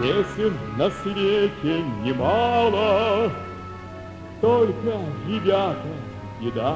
Песен на свете немало, только, ребята, беда.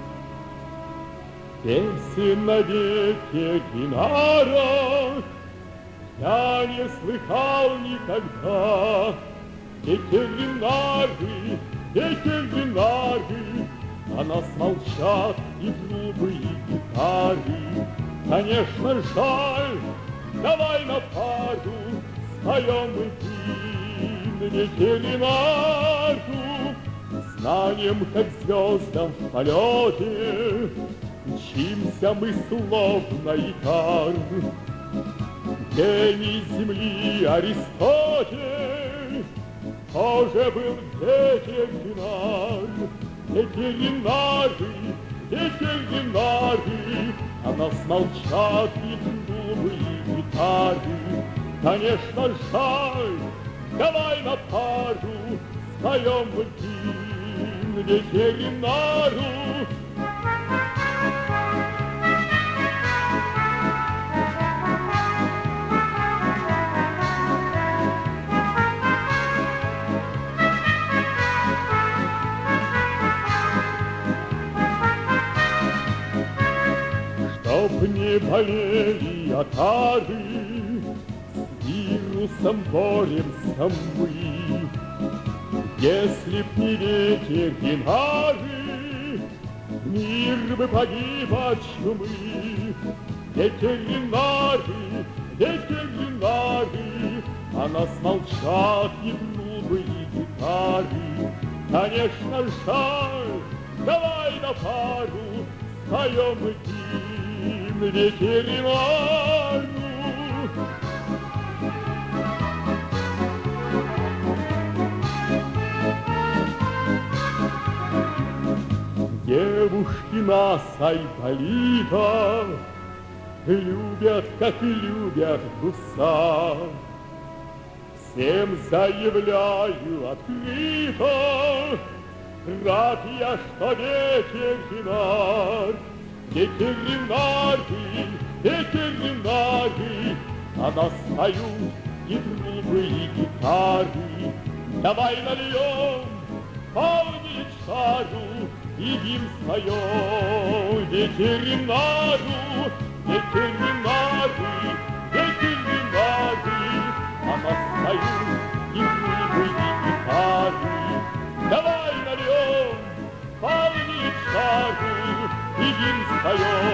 Песен на ветеринарах я не слыхал никогда. Ветеринары, ветеринары, о нас молчат и трубы, и гитары. Конечно, жаль, давай на пару споем мы гимн ветеринару. Знанием, как звездам в полете, мчимся мы словно икар. Гений земли Аристотель тоже был ветеринар. Ветеринары, ветеринары, о нас молчат и трубы, и гитары. Конечно, жаль, давай на пару споем мы гимн ветеринару. Чтоб не болели отары, с вирусом боремся мы. Если б не ветеринары, мир бы погиб от чумы. Ветеринары, ветеринары, о нас молчат и трубы, и гитары. Конечно, жаль, давай на пару споем мы гимн ветеринару. Девушки нас, айболита, любят, как и любят гуса. Всем заявляю открыто, рад я, что ветеринар. Ветеринары, ветеринары, о нас поют и трубы, и гитары. Давай нальем полный чару и гимн споем ветеринару. Ветеринары, ветеринары, о нас поют и трубы, и гитары. Давай нальем полный чару и гимн споем